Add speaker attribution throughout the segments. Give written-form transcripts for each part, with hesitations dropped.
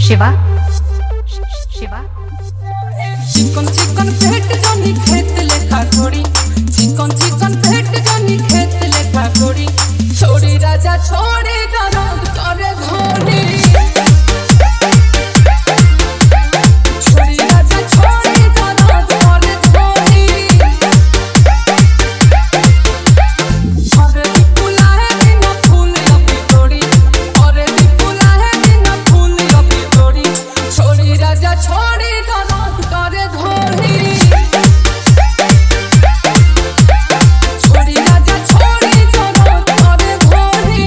Speaker 1: शिवा शिवा
Speaker 2: चिकन चिकन भेट जानी खेत लेखा थोड़ी चिकन चिकन भेट जानी खेत लेखा थोड़ी छोड़ी राजा छोड़ी दरद करे घोड़ी छोड़ी राजा छोड़ी दरद करे घोड़ी अरे फूला है बिना फूल अभी तोड़ी अरे फूला है बिना फूल अभी तोड़ी छोड़ी राजा छोड़ी दरद करे घोड़ी छोड़ी राजा छोड़ी दरद करे घोड़ी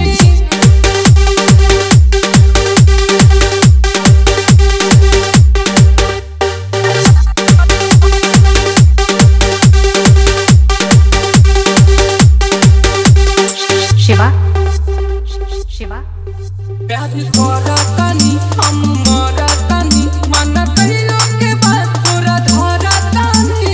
Speaker 1: शिवा शिवा
Speaker 2: प्यार करतानी हम मरतानी मन कहिलो के बात पूरा धरतानी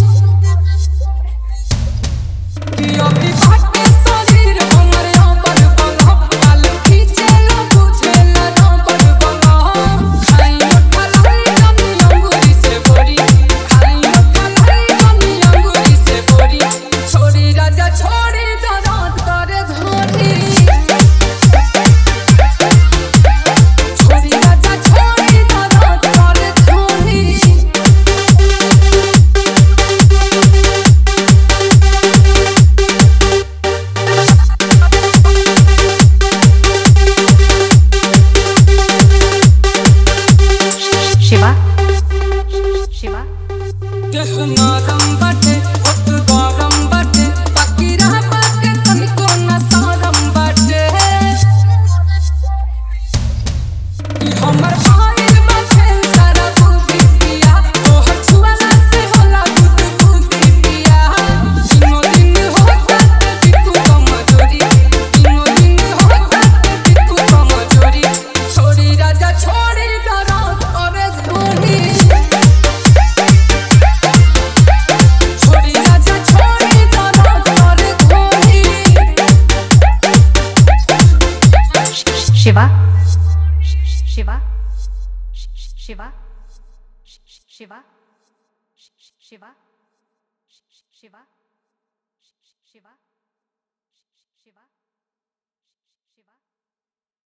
Speaker 2: कि अभी भाटे शरीर हमर हमर बंगह काल खींचेला बुझेला हमर बंगह खाई उठलाई कमी अंगूरी से बोरी खाई उठलाई कमी अंगूरी से बोरी छोड़ी राजा छोड़ी दरद करे घोड़ी छोड़ी राजा छोड़ी दरद करे घोड़ी
Speaker 1: शिवा शिवा
Speaker 2: देह नरम बाटे ओठ गरम बाटे बाकी रह बाटे तनिको न शरम बाटे ई हमर भाईल बाटे सारा बुद्धि पिया तोहर छुआला से होला दूध बुद्धि पिया तीनों दिन होता ते बिकू कमजोरी तीनों दिन होता ते बिकू कमजोरी छोड़ी राजा छोड़ी दरद करे घोड़ी छोड़ी राजा छोड़ी दरद करे घोड़ी
Speaker 1: शिवा शिवा शिवा शिवा शिवा शिवा